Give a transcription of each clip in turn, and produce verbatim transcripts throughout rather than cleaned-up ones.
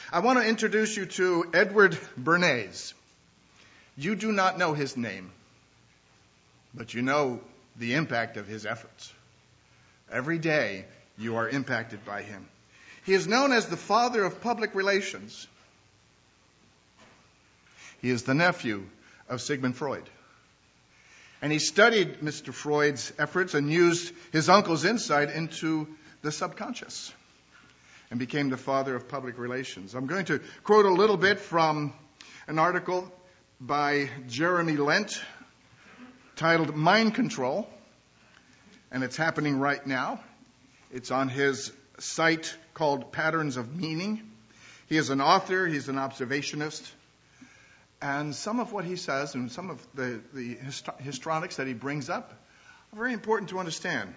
I want to introduce you to Edward Bernays. You do not know his name, but you know the impact of his efforts. Every day you are impacted by him. He is known as the father of public relations. He is the nephew of Sigmund Freud. And he studied Mister Freud's efforts and used his uncle's insight into the subconscious and became the father of public relations. I'm going to quote a little bit from an article by Jeremy Lent titled Mind Control, and it's happening right now. It's on his site called Patterns of Meaning. He is an author, he's an observationist, and some of what he says and some of the, the histrionics that he brings up are very important to understand.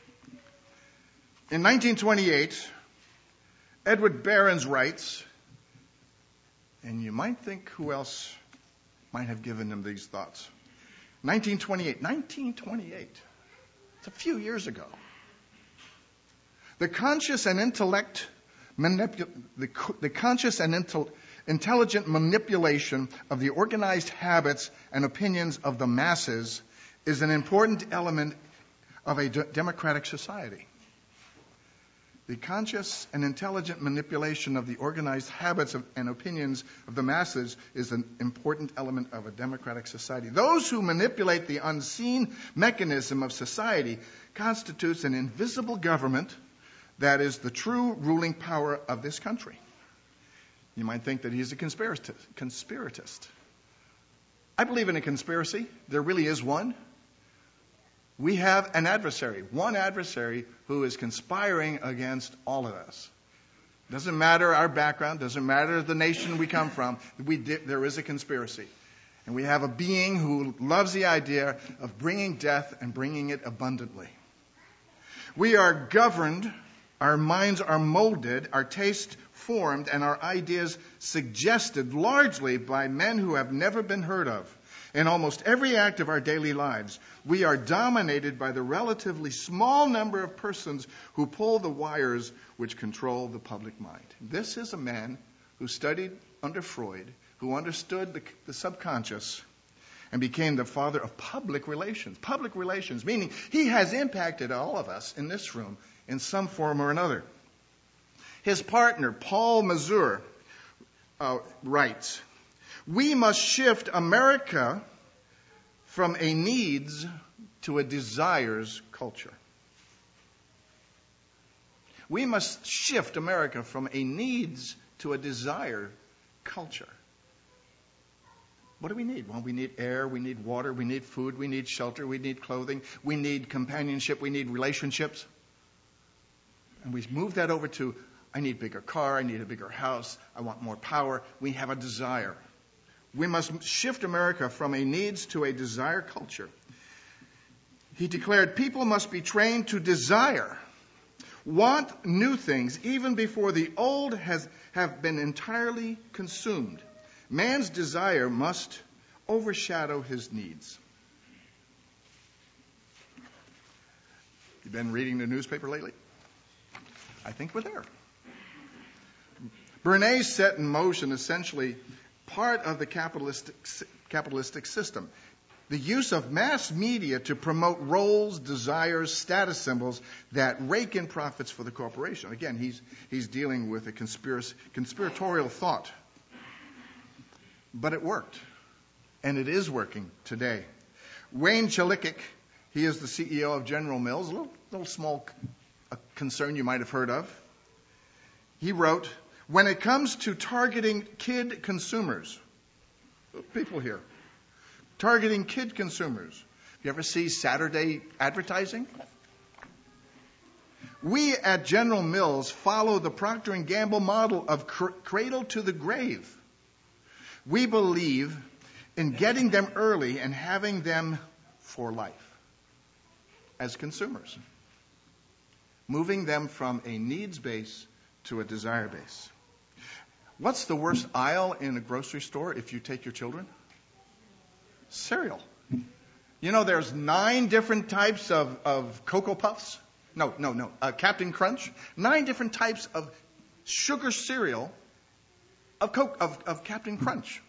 In nineteen twenty-eight, Edward Behrens writes, and you might think who else might have given him these thoughts. nineteen twenty-eight. nineteen twenty-eight. It's a few years ago. The conscious and intellect manipu- the, the conscious and intel- intelligent manipulation of the organized habits and opinions of the masses is an important element of a d- democratic society. The conscious and intelligent manipulation of the organized habits of, and opinions of the masses is an important element of a democratic society. Those who manipulate the unseen mechanism of society constitutes an invisible government that is the true ruling power of this country. You might think that he's a conspiratist. conspiratist. I believe in a conspiracy. There really is one. We have an adversary, one adversary who is conspiring against all of us. Doesn't matter our background, doesn't matter the nation we come from, we di- there is a conspiracy. And we have a being who loves the idea of bringing death and bringing it abundantly. We are governed, our minds are molded, our tastes formed, and our ideas suggested largely by men who have never been heard of. In almost every act of our daily lives, we are dominated by the relatively small number of persons who pull the wires which control the public mind. This is a man who studied under Freud, who understood the, the subconscious, and became the father of public relations. Public relations, meaning he has impacted all of us in this room in some form or another. His partner, Paul Mazur, uh, writes, "We must shift America from a needs to a desires culture." We must shift America from a needs to a desire culture. What do we need? Well, we need air, we need water, we need food, we need shelter, we need clothing, we need companionship, we need relationships. And we move that over to, I need a bigger car, I need a bigger house, I want more power. We have a desire. We must shift America from a needs to a desire culture. He declared, people must be trained to desire, want new things, even before the old has have been entirely consumed. Man's desire must overshadow his needs. You been reading the newspaper lately? I think we're there. Bernays set in motion essentially part of the capitalistic capitalistic system. The use of mass media to promote roles, desires, status symbols that rake in profits for the corporation. Again, he's he's dealing with a conspiracy, conspiratorial thought. But it worked. And it is working today. Wayne Chalikic, he is the C E O of General Mills, a little, little small a concern you might have heard of. He wrote, when it comes to targeting kid consumers, people here, targeting kid consumers, you ever see Saturday advertising? We at General Mills follow the Procter and Gamble model of cr- cradle to the grave. We believe in getting them early and having them for life as consumers, moving them from a needs base to a desire base. What's the worst aisle in a grocery store if you take your children? Cereal. You know, there's nine different types of, of Cocoa Puffs. No, no, no. Uh, Captain Crunch. Nine different types of sugar cereal. of, Coke, of, of Captain Crunch.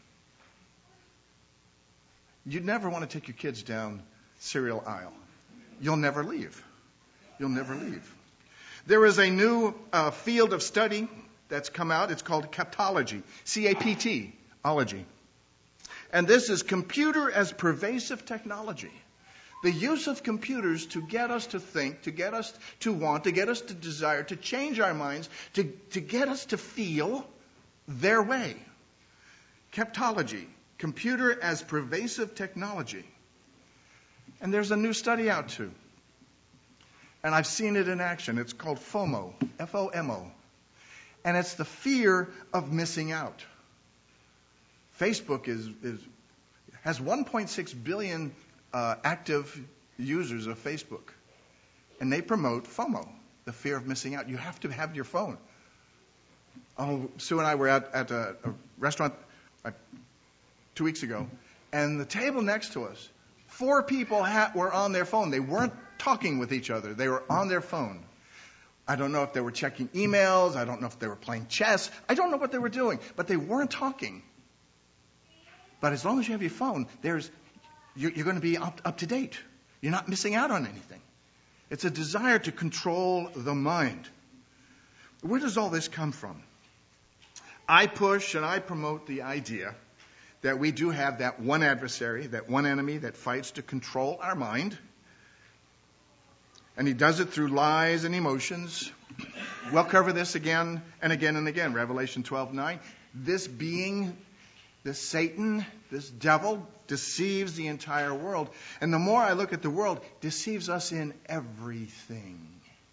You'd never want to take your kids down cereal aisle. You'll never leave. You'll never leave. There is a new uh, field of study that's come out. It's called captology, C A P T, ology. And this is computer as pervasive technology. The use of computers to get us to think, to get us to want, to get us to desire, to change our minds, to, to get us to feel their way. Captology, computer as pervasive technology. And there's a new study out too. And I've seen it in action. It's called FOMO, F O M O. And it's the fear of missing out. Facebook is, is has one point six billion uh, active users of Facebook. And they promote FOMO, the fear of missing out. You have to have your phone. Oh, Sue and I were at, at a, a restaurant uh, two weeks ago, and the table next to us, four people ha- were on their phone. They weren't talking with each other. They were on their phone. I don't know if they were checking emails. I don't know if they were playing chess. I don't know what they were doing, but they weren't talking. But as long as you have your phone, there's you're, you're going to be up, up to date. You're not missing out on anything. It's a desire to control the mind. Where does all this come from? I push and I promote the idea that we do have that one adversary, that one enemy that fights to control our mind. And he does it through lies and emotions. We'll cover this again and again and again. Revelation twelve nine. This being, this Satan, this devil, deceives the entire world. And the more I look at the world, deceives us in everything.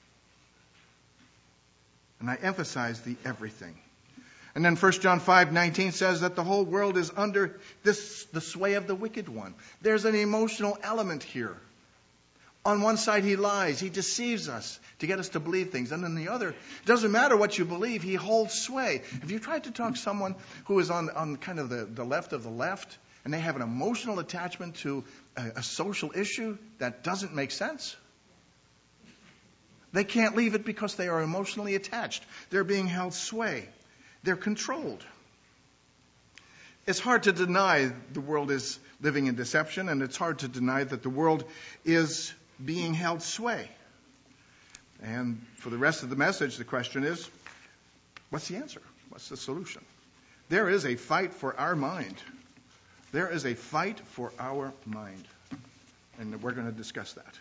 And I emphasize the everything. And then First John five nineteen says that the whole world is under this, the sway of the wicked one. There's an emotional element here. On one side, he lies. He deceives us to get us to believe things. And on the other, it doesn't matter what you believe. He holds sway. Have you tried to talk to someone who is on, on kind of the, the left of the left, and they have an emotional attachment to a, a social issue that doesn't make sense? They can't leave it because they are emotionally attached. They're being held sway. They're controlled. It's hard to deny the world is living in deception, and it's hard to deny that the world is being held sway. And for the rest of the message, the question is, what's the answer? What's the solution? There is a fight for our mind. There is a fight for our mind. And we're going to discuss that.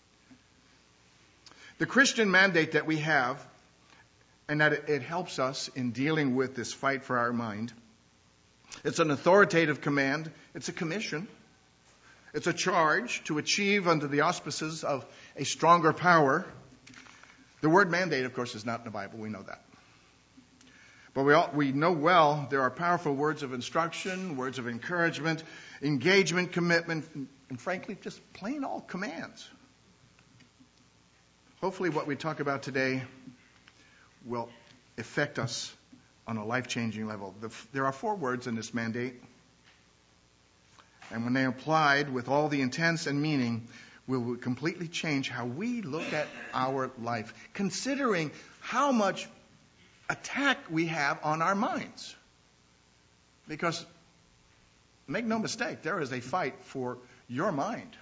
The Christian mandate that we have, and that it, it helps us in dealing with this fight for our mind, it's an authoritative command. It's a commission. It's a charge to achieve under the auspices of a stronger power. The word mandate, of course, is not in the Bible. We know that. But we all, we know well there are powerful words of instruction, words of encouragement, engagement, commitment, and, and frankly, just plain old commands. Hopefully what we talk about today will affect us on a life-changing level. The, there are four words in this mandate. And when they are applied with all the intents and meaning, will completely change how we look at our life, considering how much attack we have on our minds. Because, make no mistake, there is a fight for your mind.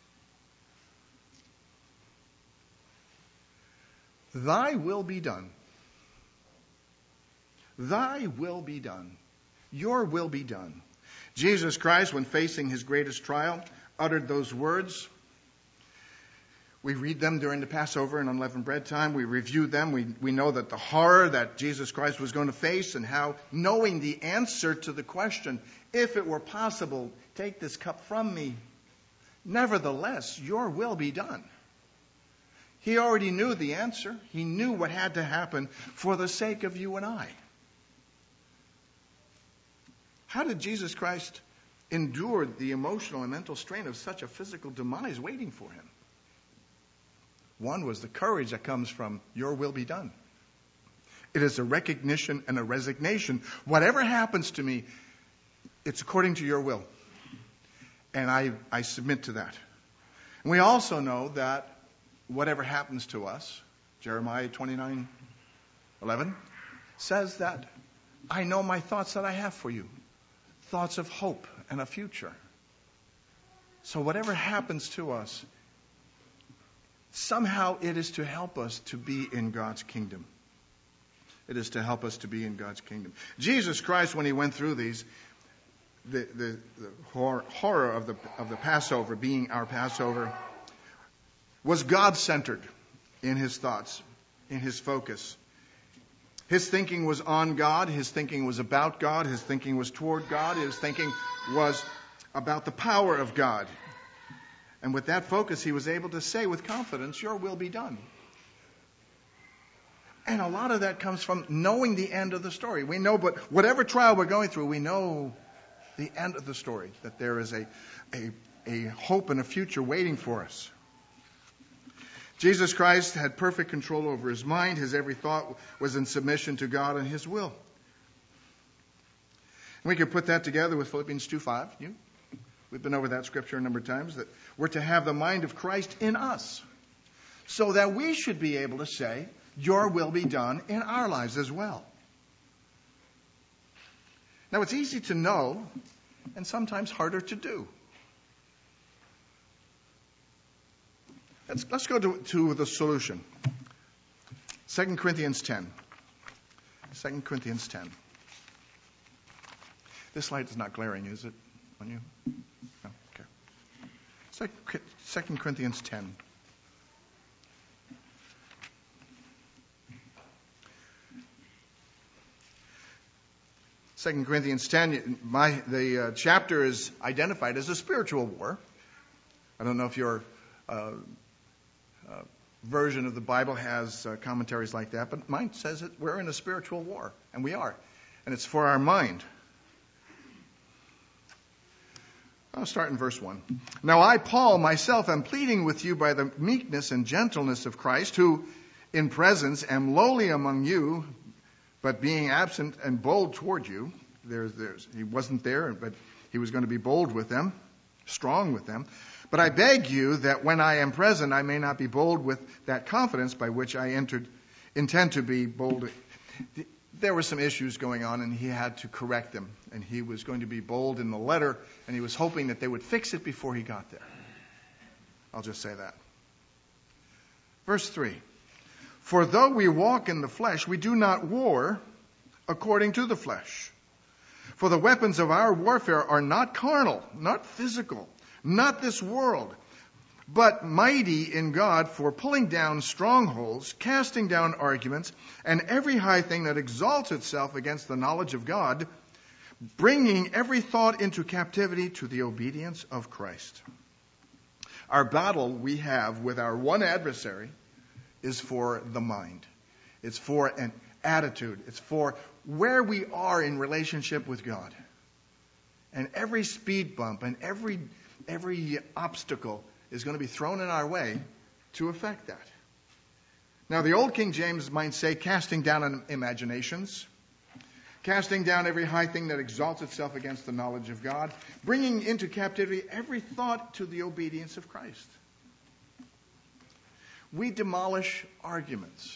Thy will be done. Thy will be done. Your will be done. Jesus Christ, when facing his greatest trial, uttered those words. We read them during the Passover and unleavened bread time. We review them. We, we know that the horror that Jesus Christ was going to face, and how, knowing the answer to the question, if it were possible, take this cup from me. Nevertheless, your will be done. He already knew the answer. He knew what had to happen for the sake of you and I. How did Jesus Christ endure the emotional and mental strain of such a physical demise waiting for him? One was the courage that comes from your will be done. It is a recognition and a resignation. Whatever happens to me, it's according to your will. And I, I submit to that. And we also know that whatever happens to us, Jeremiah twenty-nine eleven says that I know my thoughts that I have for you. Thoughts of hope and a future. So whatever happens to us, somehow it is to help us to be in God's kingdom. It is to help us to be in God's kingdom. Jesus Christ, when he went through these, the, the, the horror, horror of the, of the Passover, being our Passover, was God-centered in his thoughts, in his focus. His thinking was on God. His thinking was about God. His thinking was toward God. His thinking was about the power of God. And with that focus, he was able to say with confidence, your will be done. And a lot of that comes from knowing the end of the story. We know, but whatever trial we're going through, we know the end of the story, that there is a, a, a hope and a future waiting for us. Jesus Christ had perfect control over his mind. His every thought was in submission to God and his will. And we could put that together with Philippians two five. You, we've been over that scripture a number of times, that we're to have the mind of Christ in us, so that we should be able to say, your will be done in our lives as well. Now, it's easy to know and sometimes harder to do. Let's, let's go to, to the solution. Second Corinthians ten. Second Corinthians ten. This light is not glaring, is it, on you? No? Okay. Second Corinthians ten. Second Corinthians ten, my, the uh, chapter is identified as a spiritual war. I don't know if your uh, uh, version of the Bible has uh, commentaries like that, but mine says that we're in a spiritual war, and we are. And it's for our mind. I'll start in verse one. Now I, Paul, myself, am pleading with you by the meekness and gentleness of Christ, who in presence am lowly among you, but being absent and bold toward you. There's, there's, he wasn't there, but he was going to be bold with them, strong with them. But I beg you that when I am present, I may not be bold with that confidence by which I entered, intend to be bold. There were some issues going on, and he had to correct them. And he was going to be bold in the letter, and he was hoping that they would fix it before he got there. I'll just say that. Verse three. For though we walk in the flesh, we do not war according to the flesh. For the weapons of our warfare are not carnal, not physical, not this world, but mighty in God for pulling down strongholds, casting down arguments, and every high thing that exalts itself against the knowledge of God, bringing every thought into captivity to the obedience of Christ. Our battle we have with our one adversary is for the mind. It's for an attitude. It's for where we are in relationship with God. And every speed bump and every every obstacle is going to be thrown in our way to affect that. Now, the old King James might say, casting down imaginations, casting down every high thing that exalts itself against the knowledge of God, bringing into captivity every thought to the obedience of Christ. We demolish arguments.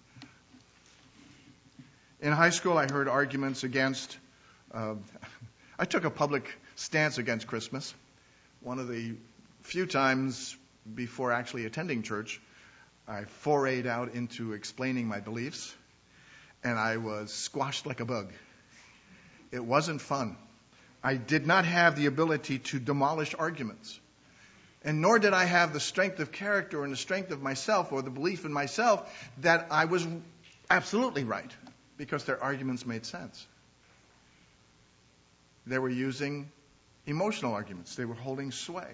In high school, I heard arguments against, uh, I took a public stance against Christmas. One of the few times before actually attending church, I forayed out into explaining my beliefs, and I was squashed like a bug. It wasn't fun. I did not have the ability to demolish arguments. And nor did I have the strength of character and the strength of myself or the belief in myself that I was absolutely right, because their arguments made sense. They were using emotional arguments. They were holding sway.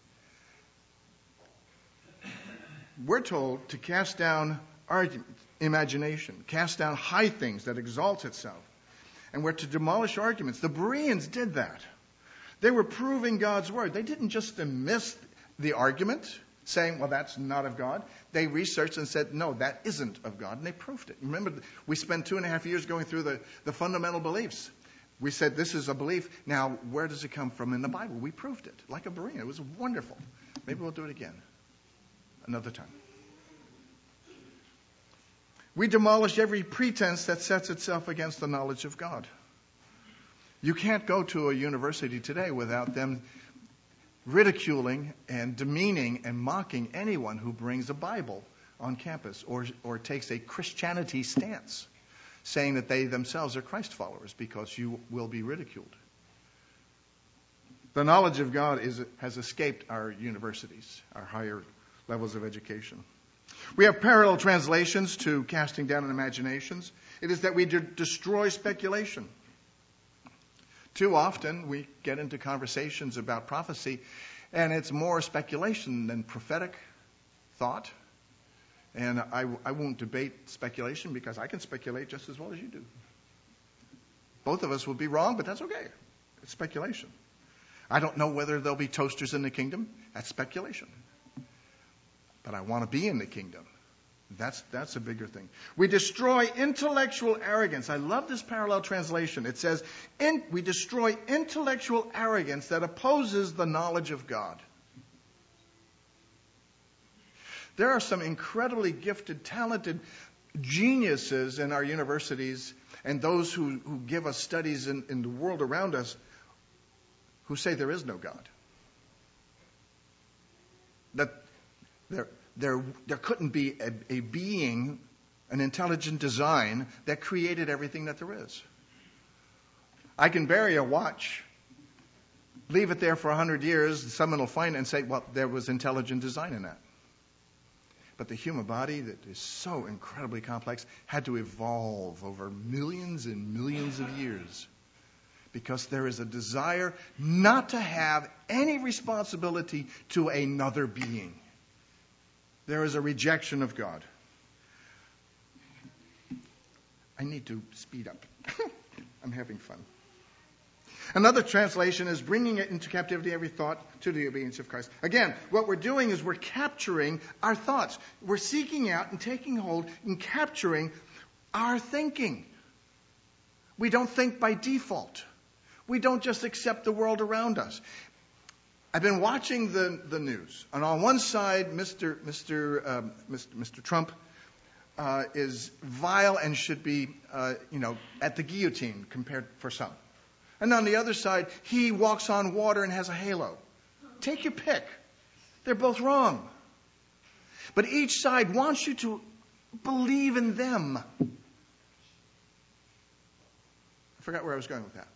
We're told to cast down argument, imagination, cast down high things that exalt itself. And we're to demolish arguments. The Bereans did that. They were proving God's word. They didn't just dismiss the argument, saying, well, that's not of God. They researched and said, no, that isn't of God, and they proved it. Remember, we spent two and a half years going through the, the fundamental beliefs. We said, this is a belief. Now, where does it come from in the Bible? We proved it, like a Berean. It was wonderful. Maybe we'll do it again, another time. We demolish every pretense that sets itself against the knowledge of God. You can't go to a university today without them ridiculing and demeaning and mocking anyone who brings a Bible on campus or, or takes a Christianity stance, saying that they themselves are Christ followers, because you will be ridiculed. The knowledge of God is, has escaped our universities, our higher levels of education. We have parallel translations to casting down imaginations. It is that we de- destroy speculation. Too often we get into conversations about prophecy, and it's more speculation than prophetic thought. And I, I won't debate speculation, because I can speculate just as well as you do. Both of us will be wrong, but that's okay. It's speculation. I don't know whether there'll be toasters in the kingdom. That's speculation. But I want to be in the kingdom. That's that's a bigger thing. We destroy intellectual arrogance. I love this parallel translation. It says, in, we destroy intellectual arrogance that opposes the knowledge of God. There are some incredibly gifted, talented geniuses in our universities, and those who, who give us studies in, in the world around us, who say there is no God. That there, there, there couldn't be a, a being, an intelligent design that created everything that there is. I can bury a watch, leave it there for a hundred years, someone will find it and say, well, there was intelligent design in that. But the human body, that is so incredibly complex, had to evolve over millions and millions of years, because there is a desire not to have any responsibility to another being. There is a rejection of God. I need to speed up. I'm having fun. Another translation is bringing it into captivity every thought to the obedience of Christ. Again, what we're doing is we're capturing our thoughts. We're seeking out and taking hold and capturing our thinking. We don't think by default. We don't just accept the world around us. I've been watching the, the news, and on one side, Mister Mister Um, Mister Mister Trump uh, is vile and should be, uh, you know, at the guillotine compared for some. And on the other side, he walks on water and has a halo. Take your pick. They're both wrong. But each side wants you to believe in them. I forgot where I was going with that.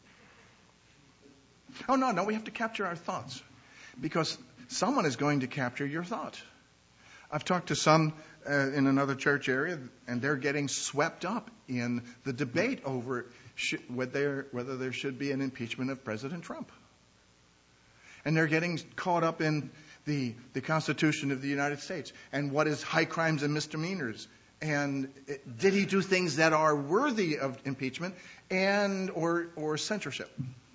Oh, no, no, we have to capture our thoughts, because someone is going to capture your thought. I've talked to some uh, in another church area, and they're getting swept up in the debate over sh- whether, whether there should be an impeachment of President Trump. And they're getting caught up in the, the Constitution of the United States and what is high crimes and misdemeanors. And it, did he do things that are worthy of impeachment and or, or censorship?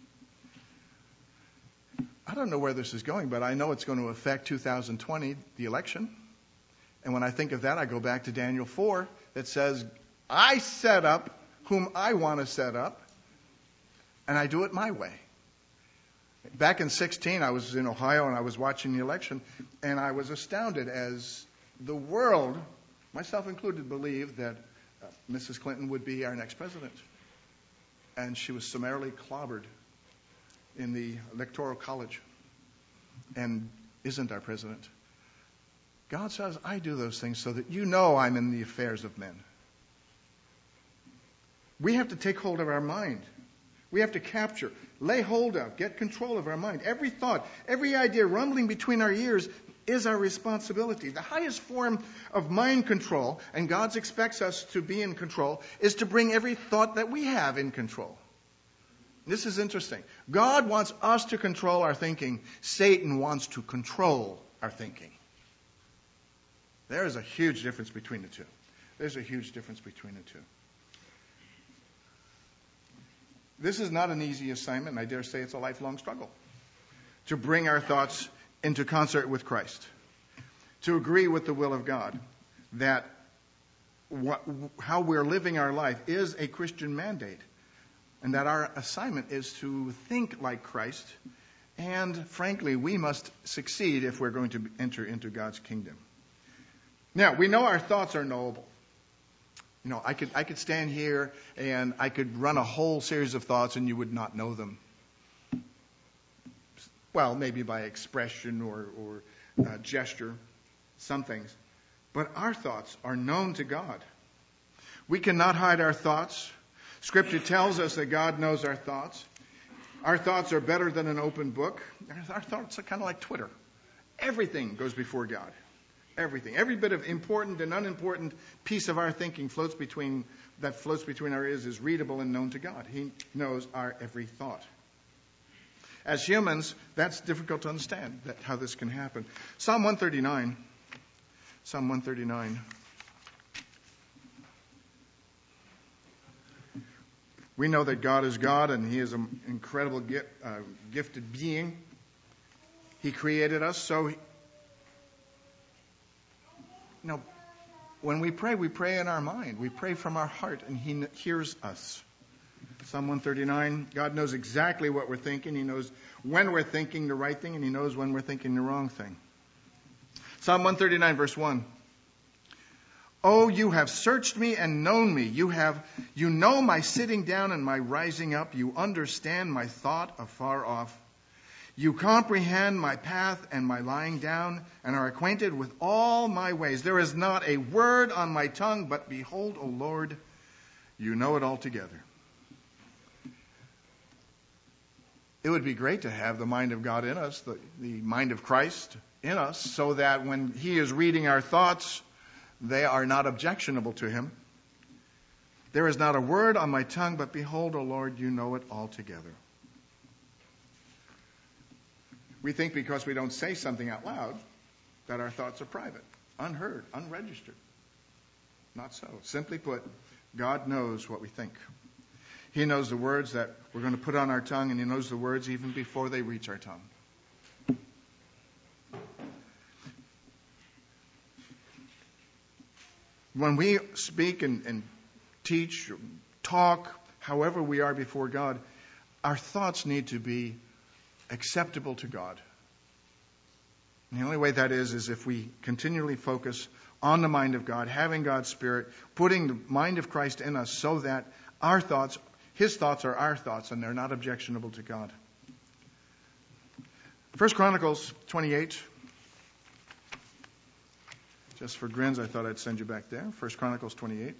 I don't know where this is going, but I know it's going to affect two thousand twenty, the election. And when I think of that, I go back to Daniel four that says, I set up whom I want to set up, and I do it my way. Back in sixteen, I was in Ohio, and I was watching the election, and I was astounded as the world, myself included, believed that uh, Missus Clinton would be our next president. And she was summarily clobbered in the Electoral College and isn't our president. God says, I do those things so that you know I'm in the affairs of men. We have to take hold of our mind. We have to capture, lay hold of, get control of our mind. Every thought, every idea rumbling between our ears is our responsibility. The highest form of mind control, and God expects us to be in control, is to bring every thought that we have in control. This is interesting. God wants us to control our thinking. Satan wants to control our thinking. There is a huge difference between the two. There's a huge difference between the two. This is not an easy assignment, and I dare say it's a lifelong struggle. To bring our thoughts into concert with Christ. To agree with the will of God. That what, how we're living our life is a Christian mandate. And that our assignment is to think like Christ. And frankly, we must succeed if we're going to enter into God's kingdom. Now, we know our thoughts are knowable. You know, I could I could stand here and I could run a whole series of thoughts and you would not know them. Well, maybe by expression or, or uh, gesture, some things. But our thoughts are known to God. We cannot hide our thoughts. Scripture tells us that God knows our thoughts. Our thoughts are better than an open book. Our thoughts are kind of like Twitter. Everything goes before God. Everything. Every bit of important and unimportant piece of our thinking floats between that floats between our ears is readable and known to God. He knows our every thought. As humans, that's difficult to understand, that how this can happen. Psalm one thirty-nine. Psalm one thirty-nine. We know that God is God and He is an incredible gift, uh, gifted being. He created us, so he, you know, when we pray, we pray in our mind. We pray from our heart, and He hears us. Psalm one thirty-nine, God knows exactly what we're thinking. He knows when we're thinking the right thing, and He knows when we're thinking the wrong thing. Psalm one thirty-nine, verse one. Oh, you have searched me and known me. You have, you know my sitting down and my rising up. You understand my thought afar off. You comprehend my path and my lying down and are acquainted with all my ways. There is not a word on my tongue, but behold, O Lord, you know it altogether. It would be great to have the mind of God in us, the, the mind of Christ in us, so that when He is reading our thoughts, they are not objectionable to Him. There is not a word on my tongue, but behold, O Lord, you know it altogether. We think because we don't say something out loud that our thoughts are private, unheard, unregistered. Not so. Simply put, God knows what we think. He knows the words that we're going to put on our tongue, and He knows the words even before they reach our tongue. When we speak and, and teach, talk, however we are before God, our thoughts need to be acceptable to God. And the only way that is, is if we continually focus on the mind of God, having God's Spirit, putting the mind of Christ in us so that our thoughts, His thoughts are our thoughts and they're not objectionable to God. First Chronicles twenty-eight. Just for grins, I thought I'd send you back there. First Chronicles twenty-eight.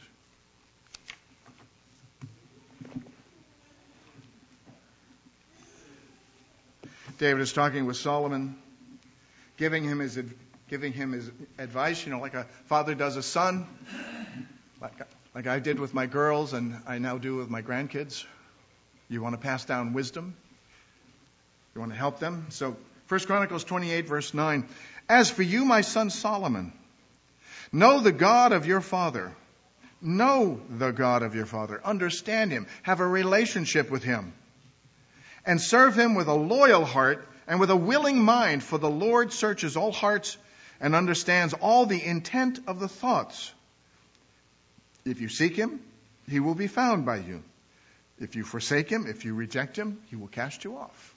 David is talking with Solomon, giving him his giving him his advice, you know, like a father does a son, like, like I did with my girls and I now do with my grandkids. You want to pass down wisdom. You want to help them. So First Chronicles twenty-eight, verse nine. As for you, my son Solomon, know the God of your father. Know the God of your father. Understand Him. Have a relationship with Him. And serve Him with a loyal heart and with a willing mind, for the Lord searches all hearts and understands all the intent of the thoughts. If you seek Him, He will be found by you. If you forsake Him, if you reject Him, He will cast you off.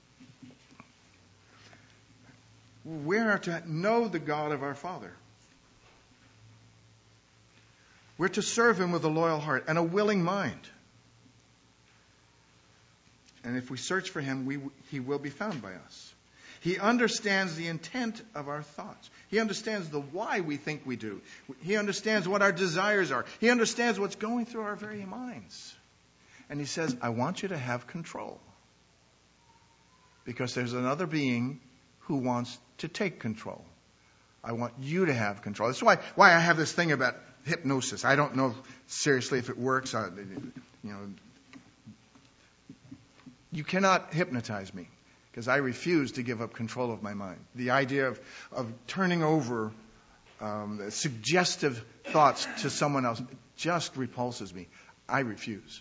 We are to know the God of our Father. We're to serve Him with a loyal heart and a willing mind. And if we search for Him, we, He will be found by us. He understands the intent of our thoughts. He understands the why we think we do. He understands what our desires are. He understands what's going through our very minds. And He says, I want you to have control. Because there's another being who wants to take control. I want you to have control. That's why, why I have this thing about hypnosis. I don't know seriously if it works. I, you know, you cannot hypnotize me because I refuse to give up control of my mind. The idea of, of turning over um, suggestive thoughts to someone else just repulses me. I refuse.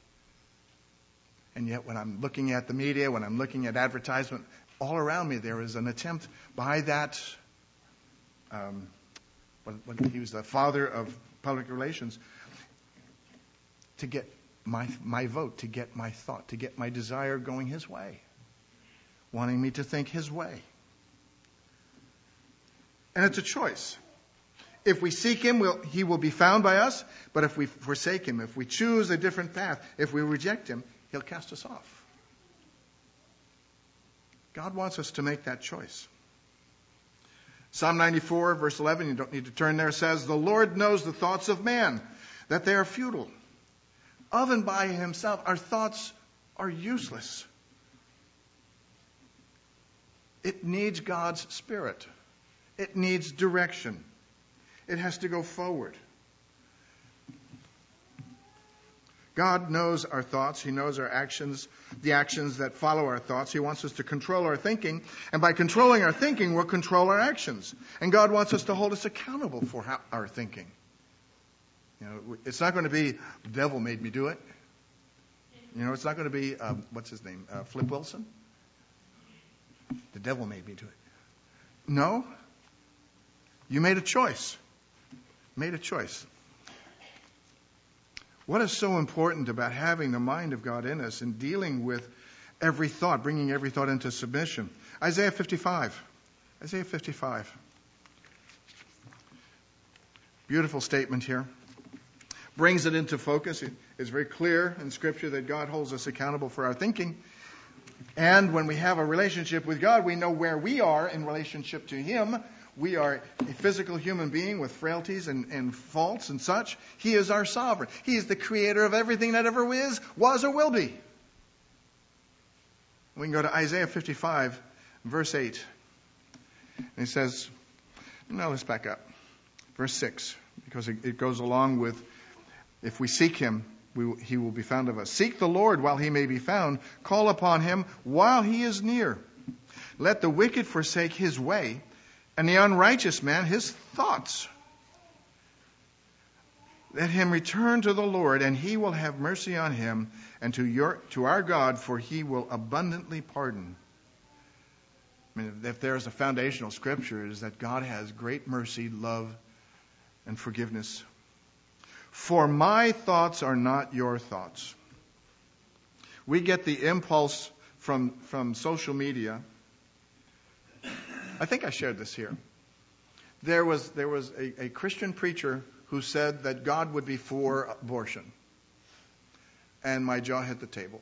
And yet when I'm looking at the media, when I'm looking at advertisement, all around me there is an attempt by that, um, when, when he was the father of public relations, to get my my vote, to get my thought, to get my desire going his way, wanting me to think his way. And it's a choice. If we seek him, we'll, he will be found by us. But if we forsake him, if we choose a different path, if we reject him, he'll cast us off. God wants us to make that choice. Psalm ninety-four, verse eleven, you don't need to turn there, says, "The Lord knows the thoughts of man, that they are futile. Of and by himself, our thoughts are useless." It needs God's Spirit. It needs direction. It has to go forward. God knows our thoughts. He knows our actions, the actions that follow our thoughts. He wants us to control our thinking. And by controlling our thinking, we'll control our actions. And God wants us to hold us accountable for how, our thinking. You know, it's not going to be, the devil made me do it. You know, it's not going to be, um, what's his name, uh, Flip Wilson? The devil made me do it. No. You made a choice. Made a choice. What is so important about having the mind of God in us and dealing with every thought, bringing every thought into submission? Isaiah fifty-five. Isaiah fifty-five. Beautiful statement here. Brings it into focus. It is very clear in Scripture that God holds us accountable for our thinking. And when we have a relationship with God, we know where we are in relationship to him. We are a physical human being with frailties and, and faults and such. He is our sovereign. He is the creator of everything that ever is, was, or will be. We can go to Isaiah fifty-five, verse eight. And he says, no, let's back up. Verse six, because it, it goes along with, if we seek him, we, he will be found of us. Seek the Lord while he may be found. Call upon him while he is near. Let the wicked forsake his way, and the unrighteous man his thoughts. Let him return to the Lord, and he will have mercy on him, and to your to our God, for he will abundantly pardon. I mean, if there is a foundational scripture, it is that God has great mercy, love, and forgiveness. For my thoughts are not your thoughts. We get the impulse from, from social media. I think I shared this here. There was there was a, a Christian preacher who said that God would be for abortion. And my jaw hit the table.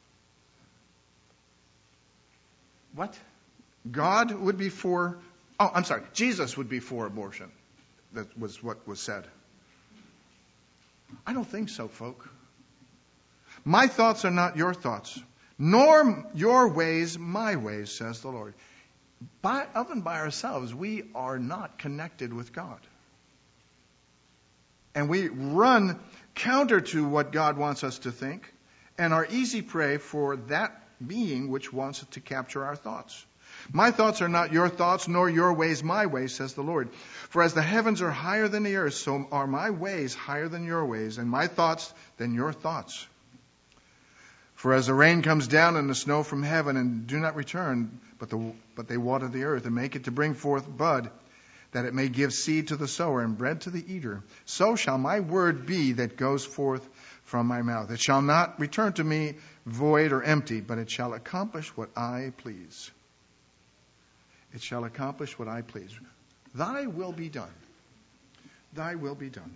What? God would be for... Oh, I'm sorry. Jesus would be for abortion. That was what was said. I don't think so, folk. My thoughts are not your thoughts, nor your ways my ways, says the Lord. By, of and by ourselves, we are not connected with God. And we run counter to what God wants us to think, and are easy prey for that being which wants to capture our thoughts. My thoughts are not your thoughts, nor your ways my ways, says the Lord. For as the heavens are higher than the earth, so are my ways higher than your ways, and my thoughts than your thoughts. For as the rain comes down and the snow from heaven, and do not return, but, the, but they water the earth, and make it to bring forth bud, that it may give seed to the sower and bread to the eater, so shall my word be that goes forth from my mouth. It shall not return to me void or empty, but it shall accomplish what I please. It shall accomplish what I please. Thy will be done. Thy will be done.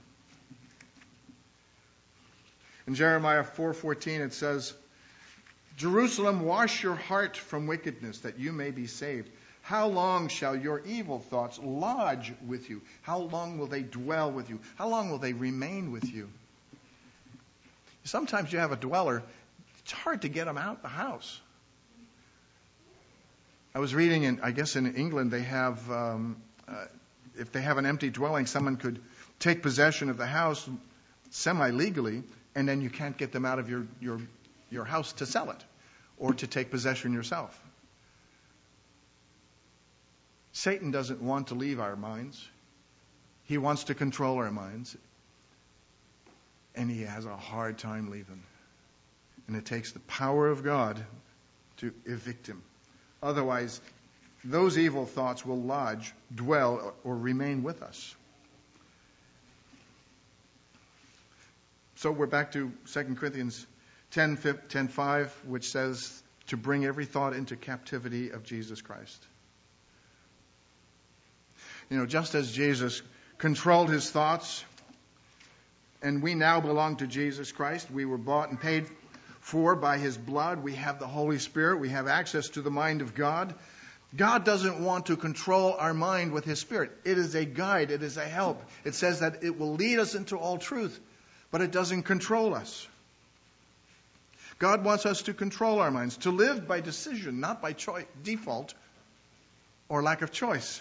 In Jeremiah four fourteen it says, Jerusalem, wash your heart from wickedness, that you may be saved. How long shall your evil thoughts lodge with you? How long will they dwell with you? How long will they remain with you? Sometimes you have a dweller, it's hard to get them out the house. I was reading, in, I guess in England, they have, um, uh, if they have an empty dwelling, someone could take possession of the house semi-legally, and then you can't get them out of your, your, your house to sell it or to take possession yourself. Satan doesn't want to leave our minds. He wants to control our minds. And he has a hard time leaving. And it takes the power of God to evict him. Otherwise, those evil thoughts will lodge, dwell, or remain with us. So we're back to Second Corinthians ten five, which says to bring every thought into captivity of Jesus Christ. You know, just as Jesus controlled his thoughts. And we now belong to Jesus Christ. We were bought and paid for by his blood. We have the Holy Spirit. We have access to the mind of God. God doesn't want to control our mind with his Spirit. It is a guide. It is a help. It says that it will lead us into all truth, but it doesn't control us. God wants us to control our minds, to live by decision, not by choice, default or lack of choice.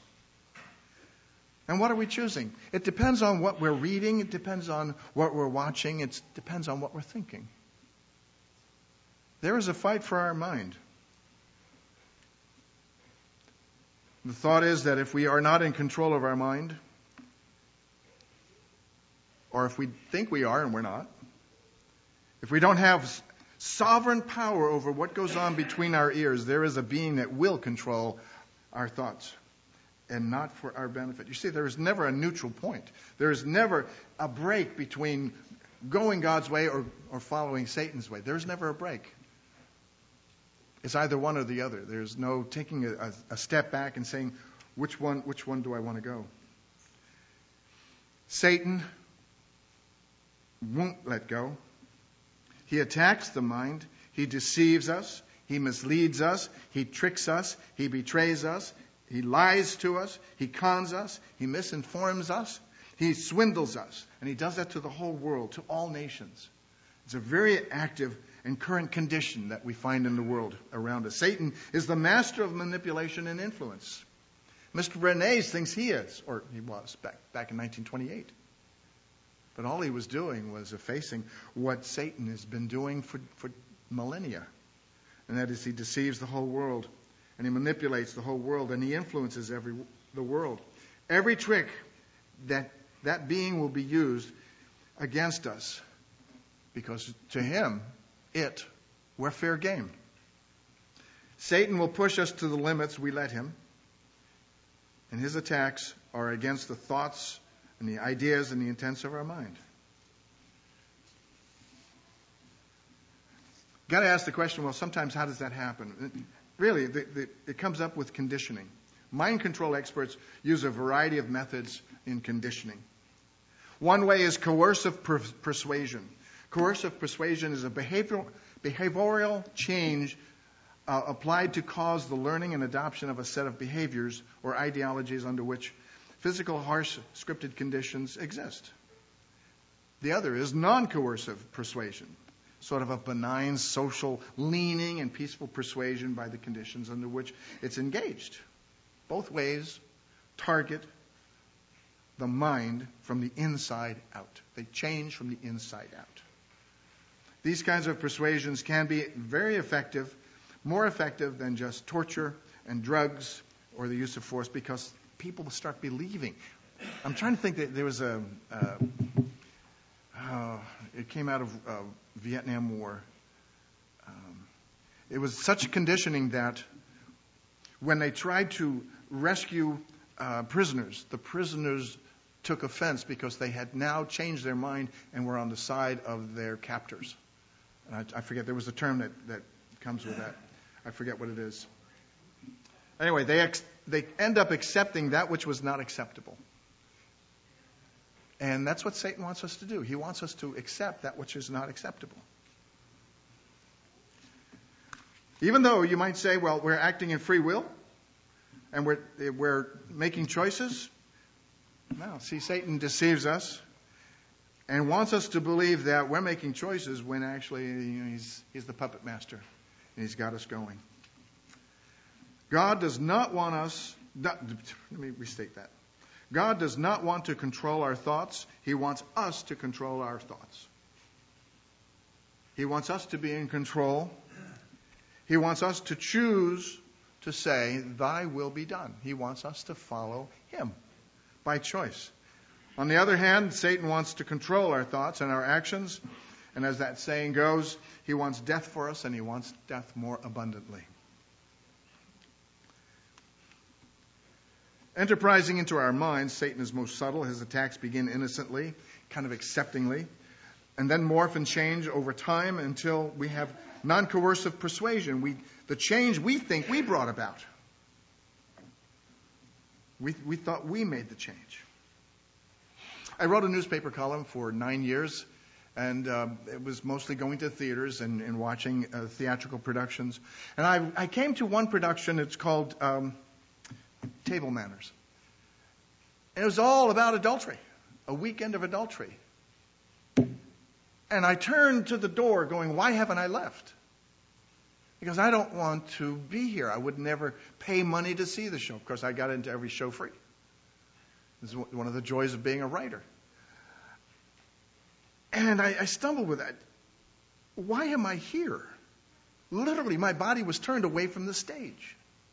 And what are we choosing? It depends on what we're reading. It depends on what we're watching. It depends on what we're thinking. There is a fight for our mind. The thought is that if we are not in control of our mind, or if we think we are and we're not, if we don't have sovereign power over what goes on between our ears, there is a being that will control our thoughts, and not for our benefit. You see, there is never a neutral point. There is never a break between going God's way or, or following Satan's way. There's never a break. It's either one or the other. There's no taking a, a step back and saying, which one, which one do I want to go? Satan won't let go. He attacks the mind. He deceives us. He misleads us. He tricks us. He betrays us. He lies to us. He cons us. He misinforms us. He swindles us. And he does that to the whole world, to all nations. It's a very active and current condition that we find in the world around us. Satan is the master of manipulation and influence. Mister Bernays thinks he is, or he was back, back in nineteen twenty-eight. But all he was doing was effacing what Satan has been doing for, for millennia. And that is, he deceives the whole world, and he manipulates the whole world, and he influences every the world. Every trick that that being will be used against us, because to him, it, we're fair game. Satan will push us to the limits we let him, and his attacks are against the thoughts and the ideas and the intents of our mind. Got to ask the question, well, sometimes how does that happen? Really, the, the, it comes up with conditioning. Mind control experts use a variety of methods in conditioning. One way is coercive per- persuasion. Coercive persuasion is a behavioral, behavioral change uh, applied to cause the learning and adoption of a set of behaviors or ideologies under which physical, harsh, scripted conditions exist. The other is non-coercive persuasion, sort of a benign social leaning and peaceful persuasion by the conditions under which it's engaged. Both ways target the mind from the inside out. They change from the inside out. These kinds of persuasions can be very effective, more effective than just torture and drugs or the use of force, because people start believing. I'm trying to think that there was a, uh, uh, it came out of uh, Vietnam War. Um, it was such conditioning that when they tried to rescue uh, prisoners, the prisoners took offense because they had now changed their mind and were on the side of their captors. And I, I forget, there was a term that, that comes with that. I forget what it is. Anyway, they ex- they end up accepting that which was not acceptable. And that's what Satan wants us to do. He wants us to accept that which is not acceptable. Even though you might say, well, we're acting in free will, and we're we're making choices. No, see, Satan deceives us and wants us to believe that we're making choices when actually, you know, he's he's the puppet master, and he's got us going. God does not want us, not, let me restate that. God does not want to control our thoughts. He wants us to control our thoughts. He wants us to be in control. He wants us to choose to say, thy will be done. He wants us to follow him by choice. On the other hand, Satan wants to control our thoughts and our actions. And as that saying goes, he wants death for us, and he wants death more abundantly. Enterprising into our minds, Satan is most subtle. His attacks begin innocently, kind of acceptingly, and then morph and change over time until we have non-coercive persuasion. We, the change we think we brought about. We, we thought we made the change. I wrote a newspaper column for nine years, and uh, it was mostly going to theaters and, and watching uh, theatrical productions. And I, I came to one production. It's called um, Table Manners. And it was all about adultery, a weekend of adultery. And I turned to the door going, why haven't I left? Because I don't want to be here. I would never pay money to see the show. Of course, I got into every show free. This is one of the joys of being a writer. And I, I stumbled with that. Why am I here? Literally, my body was turned away from the stage.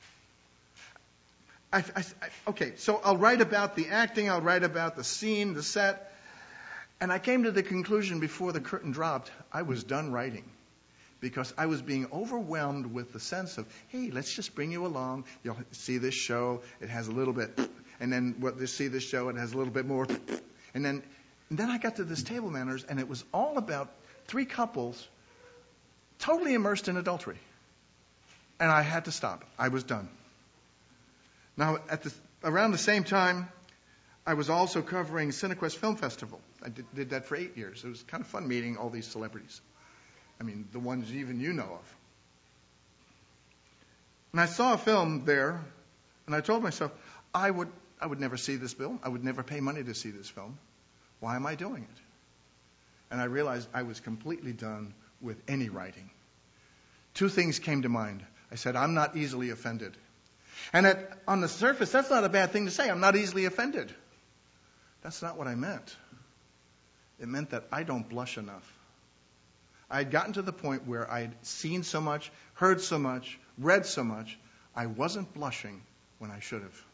I, I, I, okay, so I'll write about the acting, I'll write about the scene, the set. And I came to the conclusion before the curtain dropped, I was done writing. Because I was being overwhelmed with the sense of, hey, let's just bring you along. You'll see this show. It has a little bit. And then what you see this show, it has a little bit more. And then, and then I got to this Table Manners, and it was all about three couples totally immersed in adultery. And I had to stop. I was done. Now, at the, around the same time, I was also covering Cinequest Film Festival. I did, did that for eight years. It was kind of fun meeting all these celebrities. I mean, the ones even you know of. And I saw a film there, and I told myself, I would I would never see this film. I would never pay money to see this film. Why am I doing it? And I realized I was completely done with any writing. Two things came to mind. I said, I'm not easily offended. And at, on the surface, that's not a bad thing to say. I'm not easily offended. That's not what I meant. It meant that I don't blush enough. I had gotten to the point where I had seen so much, heard so much, read so much, I wasn't blushing when I should have.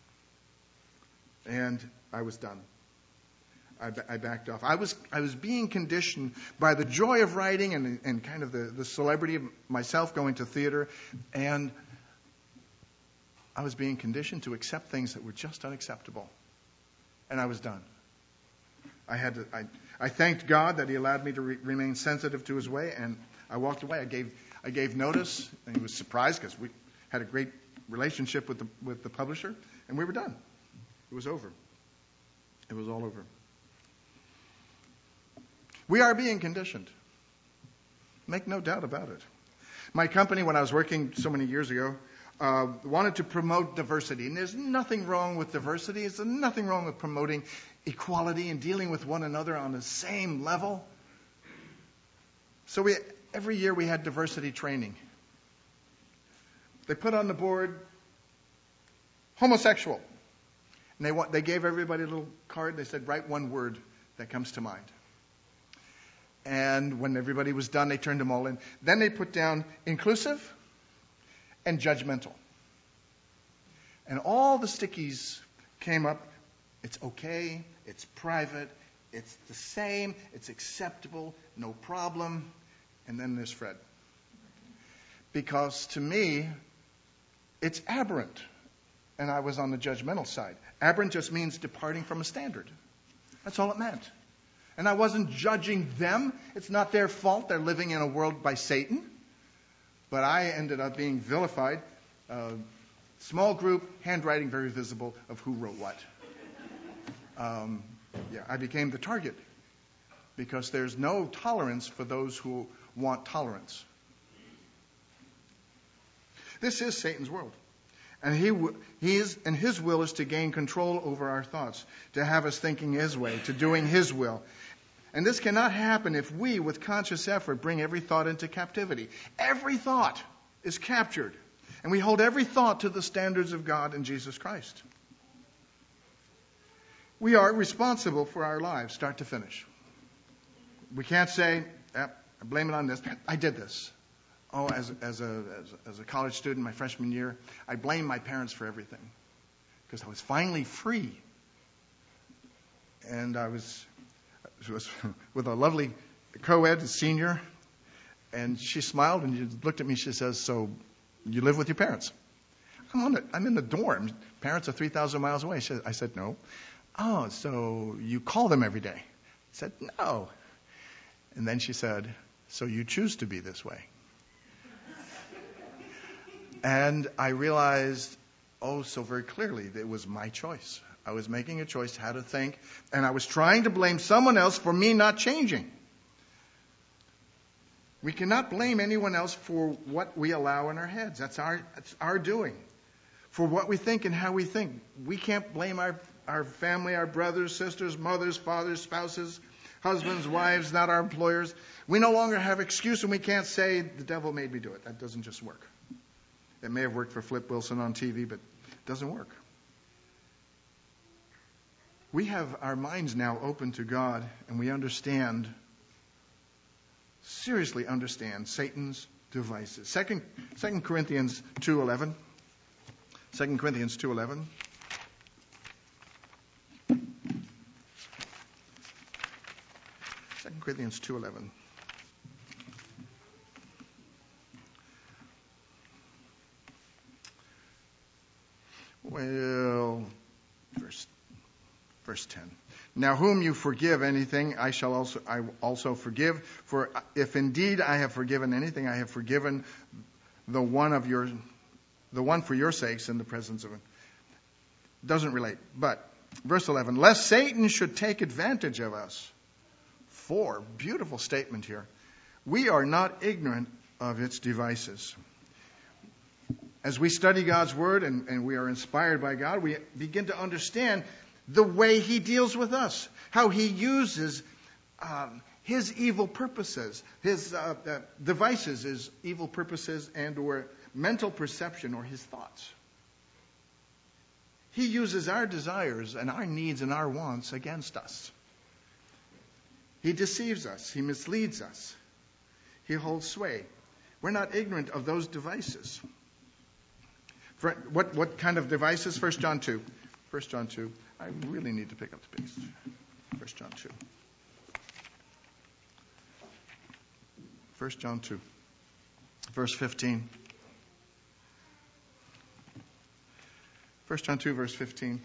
And I was done. I, I backed off. I was I was being conditioned by the joy of writing and, and kind of the, the celebrity of myself going to theater, and I was being conditioned to accept things that were just unacceptable. And I was done. I had to. I, I thanked God that He allowed me to re- remain sensitive to His way, and I walked away. I gave I gave notice, and he was surprised because we had a great relationship with the with the publisher, and we were done. It was over. It was all over. We are being conditioned. Make no doubt about it. My company, when I was working so many years ago, uh, wanted to promote diversity, and there's nothing wrong with diversity. There's nothing wrong with promoting equality and dealing with one another on the same level. So we, every year we had diversity training. They put on the board homosexual. And they, want, they gave everybody a little card. They said, write one word that comes to mind. And when everybody was done, they turned them all in. Then they put down inclusive and judgmental. And all the stickies came up. It's okay. It's private. It's the same. It's acceptable. No problem. And then there's Fred. Because to me, it's aberrant. And I was on the judgmental side. Aberrant just means departing from a standard. That's all it meant. And I wasn't judging them. It's not their fault. They're living in a world by Satan. But I ended up being vilified. Uh, small group, handwriting very visible of who wrote what. Um, yeah, I became the target. Because there's no tolerance for those who want tolerance. This is Satan's world. And he, he is, and his will is to gain control over our thoughts, to have us thinking his way, to doing his will. And this cannot happen if we, with conscious effort, bring every thought into captivity. Every thought is captured. And we hold every thought to the standards of God and Jesus Christ. We are responsible for our lives, start to finish. We can't say, eh, I blame it on this. I did this. Oh, as, as, a, as, as a college student, my freshman year, I blamed my parents for everything because I was finally free. And I was, was with a lovely co-ed senior, and she smiled and she looked at me. She says, so you live with your parents? I'm, on the, I'm in the dorm. Parents are three thousand miles away. She said, I said, no. Oh, so you call them every day? I said, no. And then she said, so you choose to be this way? And I realized, oh, so very clearly, that it was my choice. I was making a choice how to think, and I was trying to blame someone else for me not changing. We cannot blame anyone else for what we allow in our heads. That's our, that's our doing. For what we think and how we think. We can't blame our, our family, our brothers, sisters, mothers, fathers, spouses, husbands, wives, not our employers. We no longer have excuse, and we can't say, the devil made me do it. That doesn't just work. It may have worked for Flip Wilson on T V, but it doesn't work. We have our minds now open to God, and we understand, seriously understand, Satan's devices. Second, Second Corinthians two eleven. Second Corinthians two eleven. Second Corinthians two eleven. Well, verse verse ten. Now whom you forgive anything, I shall also I also forgive. For if indeed I have forgiven anything, I have forgiven the one of your the one for your sakes in the presence of it. Doesn't relate. But verse eleven, lest Satan should take advantage of us. For, beautiful statement here. We are not ignorant of its devices. As we study God's Word and, and we are inspired by God, we begin to understand the way He deals with us, how He uses um, His evil purposes, His uh, uh, devices, His evil purposes and or mental perception or His thoughts. He uses our desires and our needs and our wants against us. He deceives us. He misleads us. He holds sway. We're not ignorant of those devices. For what, what kind of devices? First John two. First John two. I really need to pick up the pace. First John two. First John two. Verse fifteen. First John two, verse fifteen.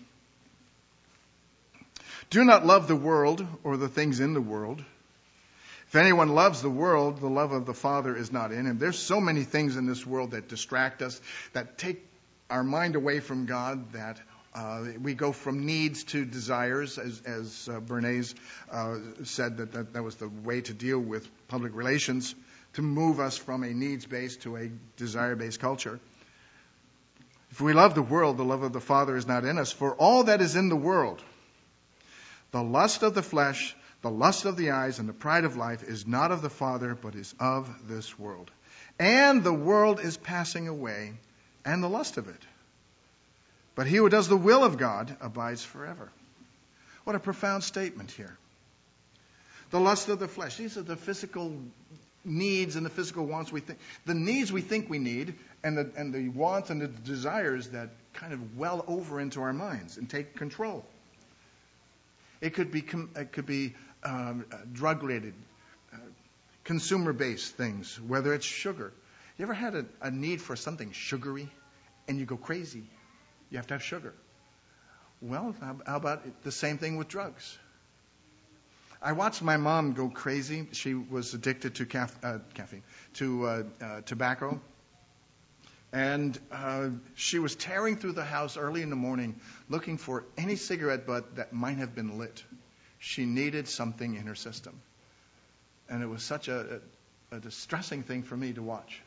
Do not love the world or the things in the world. If anyone loves the world, the love of the Father is not in him. There's so many things in this world that distract us, that take our mind away from God, that uh, we go from needs to desires, as, as uh, Bernays uh, said that, that that was the way to deal with public relations, to move us from a needs-based to a desire-based culture. If we love the world, the love of the Father is not in us. For all that is in the world, the lust of the flesh, the lust of the eyes, and the pride of life is not of the Father, but is of this world. And the world is passing away, and the lust of it. But he who does the will of God abides forever. What a profound statement here. The lust of the flesh. These are the physical needs and the physical wants we think. The needs we think we need, and the, and the wants and the desires that kind of well over into our minds and take control. It could be it could be um, drug-related, uh, consumer-based things, whether it's sugar. You ever had a, a need for something sugary, and you go crazy? You have to have sugar. Well, how, how about the same thing with drugs? I watched my mom go crazy. She was addicted to caf- uh, caffeine, to uh, uh, tobacco. And uh, she was tearing through the house early in the morning looking for any cigarette butt that might have been lit. She needed something in her system. And it was such a, a, a distressing thing for me to watch.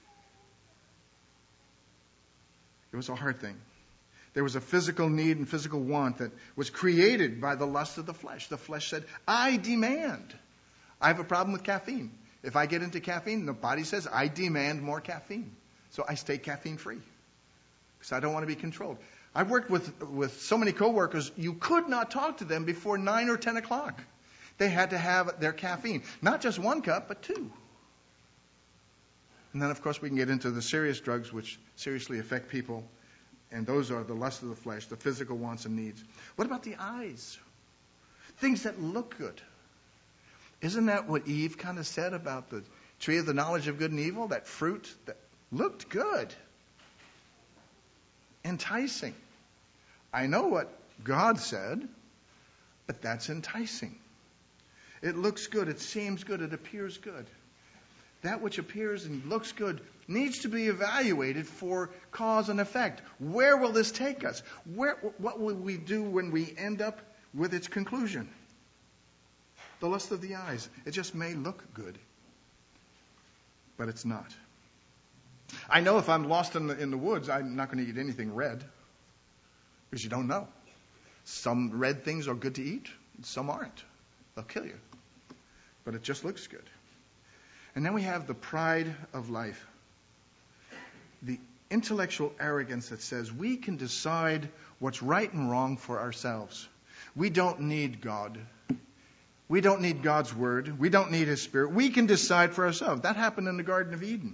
It was a hard thing. There was a physical need and physical want that was created by the lust of the flesh. The flesh said, I demand. I have a problem with caffeine. If I get into caffeine, the body says, I demand more caffeine. So I stay caffeine free because I don't want to be controlled. I've worked with, with so many coworkers, you could not talk to them before nine or ten o'clock. They had to have their caffeine. Not just one cup, but two. And then, of course, we can get into the serious drugs which seriously affect people. And those are the lust of the flesh, the physical wants and needs. What about the eyes? Things that look good. Isn't that what Eve kind of said about the tree of the knowledge of good and evil? That fruit that looked good. Enticing. I know what God said, but that's enticing. It looks good. It seems good. It appears good. that which appears and looks good needs to be evaluated for cause and effect. Where will this take us? Where, what will we do when we end up with its conclusion? The lust of the eyes. It just may look good, but it's not. I know if I'm lost in the, in the woods, I'm not going to eat anything red, because you don't know. Some red things are good to eat, some aren't. They'll kill you. But it just looks good. And then we have the pride of life. The intellectual arrogance that says we can decide what's right and wrong for ourselves. We don't need God. We don't need God's word. We don't need His Spirit. We can decide for ourselves. That happened in the Garden of Eden.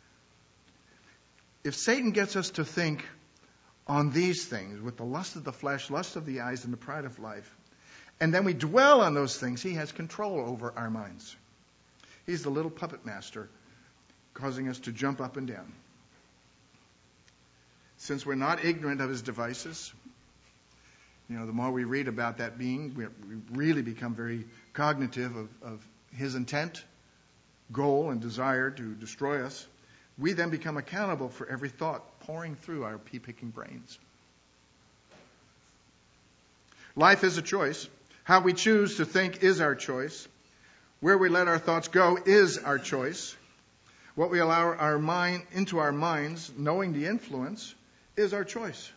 If Satan gets us to think on these things, with the lust of the flesh, lust of the eyes, and the pride of life, and then we dwell on those things, he has control over our minds. He's the little puppet master, causing us to jump up and down. Since we're not ignorant of his devices, you know, the more we read about that being, we really become very cognitive of, of his intent, goal, and desire to destroy us. We then become accountable for every thought pouring through our pea-picking brains. Life is a choice. How we choose to think is our choice. Where we let our thoughts go is our choice. What we allow our mind into our minds, knowing the influence, is our choice.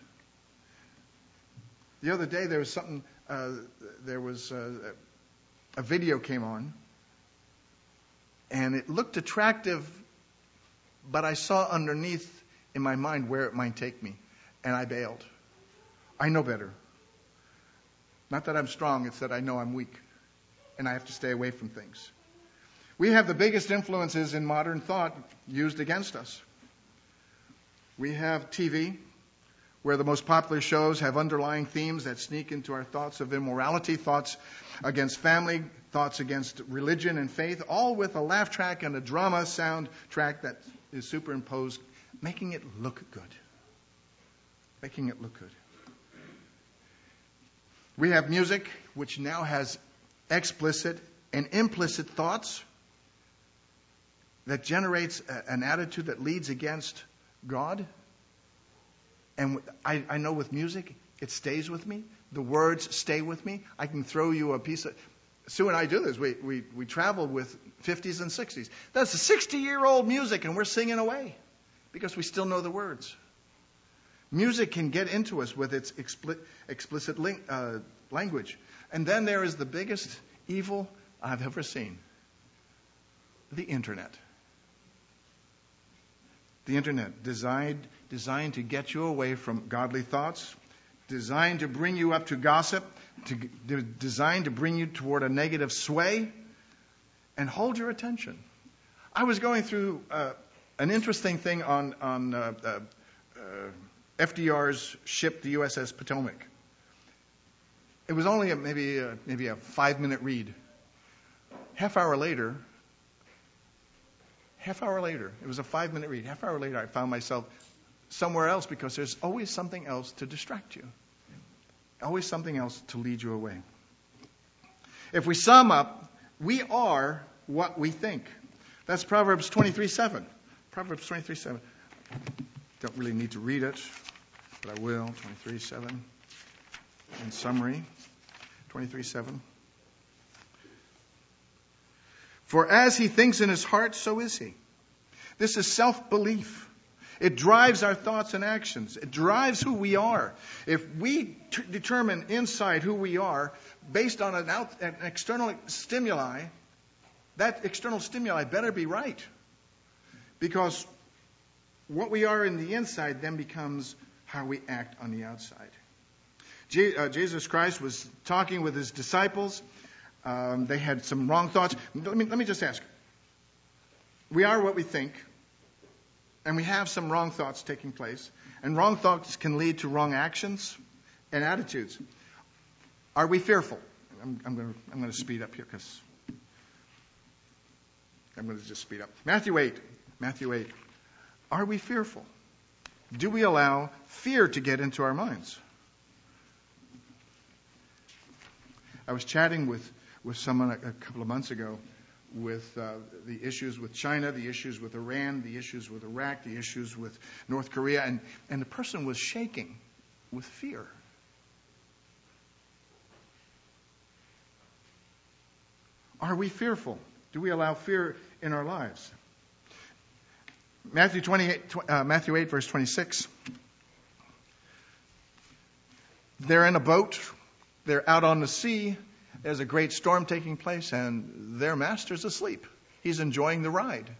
The other day there was something, uh, there was uh, a video came on, and it looked attractive, but I saw underneath in my mind where it might take me, and I bailed. I know better. Not that I'm strong, it's that I know I'm weak, and I have to stay away from things. We have the biggest influences in modern thought used against us. We have T V, where the most popular shows have underlying themes that sneak into our thoughts of immorality, thoughts against family, thoughts against religion and faith, all with a laugh track and a drama soundtrack that is superimposed, making it look good. Making it look good. We have music, which now has explicit and implicit thoughts that generates a, an attitude that leads against God. And I, I know with music, it stays with me. The words stay with me. I can throw you a piece of... Sue and I do this. We, we, we travel with fifties and sixties. That's a sixty-year-old music, and we're singing away because we still know the words. Music can get into us with its expli- explicit ling- uh, language. And then there is the biggest evil I've ever seen. The internet. The internet, designed, designed to get you away from godly thoughts, designed to bring you up to gossip, to, to, designed to bring you toward a negative sway, and hold your attention. I was going through uh, an interesting thing on, on uh, uh, uh, F D R's ship, the U S S Potomac. It was only a, maybe a, maybe a five-minute read. Half hour later, half hour later, it was a five-minute read. Half hour later, I found myself somewhere else because there's always something else to distract you. Always something else to lead you away. If we sum up, we are what we think. That's Proverbs twenty-three seven. Proverbs twenty-three seven. Don't really need to read it, but I will. twenty-three seven. In summary, twenty-three seven. For as he thinks in his heart, so is he. This is self-belief. It drives our thoughts and actions. It drives who we are. If we t- determine inside who we are based on an, out, an external stimuli, that external stimuli better be right. Because what we are in the inside then becomes how we act on the outside. Je- uh, Jesus Christ was talking with his disciples. Um, they had some wrong thoughts. Let me, let me just ask. We are what we think. And we have some wrong thoughts taking place. And wrong thoughts can lead to wrong actions and attitudes. Are we fearful? I'm, I'm going to I'm going to speed up here because I'm going to just speed up. Matthew eight. Matthew eight. Are we fearful? Do we allow fear to get into our minds? I was chatting with, with someone a, a couple of months ago with uh, the issues with China, the issues with Iran, the issues with Iraq, the issues with North Korea, and, and the person was shaking with fear. Are we fearful? Do we allow fear in our lives? Matthew twenty-eight, uh, Matthew eight, verse twenty-six. They're in a boat. They're out on the sea. There's a great storm taking place, and their master's asleep. He's enjoying the ride.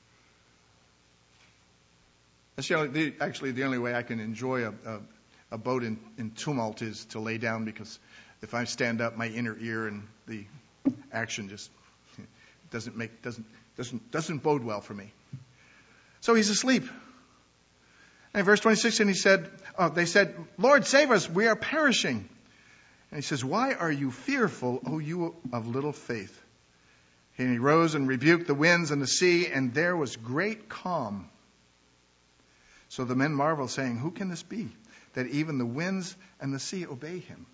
That's the only, the, actually the only way I can enjoy a, a, a boat in, in tumult is to lay down, because if I stand up, my inner ear and the action just doesn't make doesn't doesn't doesn't bode well for me. So he's asleep. And in verse twenty-six, and he said, oh, they said, "Lord, save us! We are perishing." And he says, "Why are you fearful, O you of little faith?" And he rose and rebuked the winds and the sea, and there was great calm. So the men marveled, saying, "Who can this be, that even the winds and the sea obey him?"